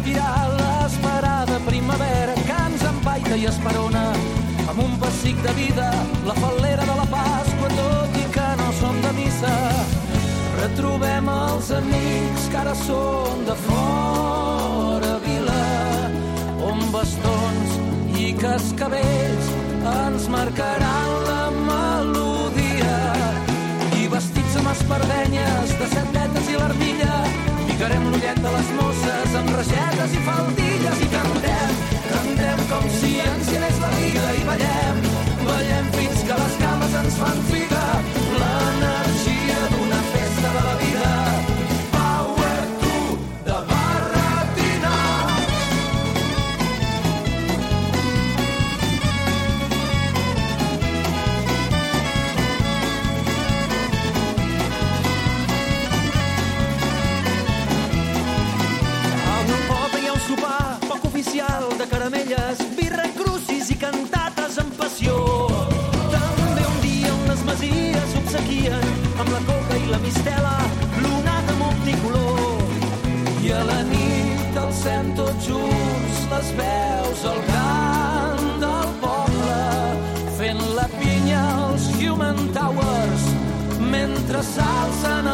respirar l'esperada primavera que ens empaita i esperona amb un pessic de vida la fal·lera de la Pasqua, tot i que no som de missa. Retrobem els amics que ara són de fora vila, on bastons i cascavells ens marcaran la melodia. I vestits amb espardenyes de set-vetes i l'armilla, picarem l'ullet de les mosses amb ragetes i faldilles i cantem com si encinés la vida i ballem fins que les cames ens fan figa, l'energia d'una festa de la vida. Power to de Barretina. Sopar poc oficial de caramelles, birra, crucis i cantates amb passió. També un dia unes masies obsequien amb la coca i la mistela l'onada multicolor. I a la nit alcem tots junts les veus al cant del poble, fent la pinya als Human Towers mentre s'alcen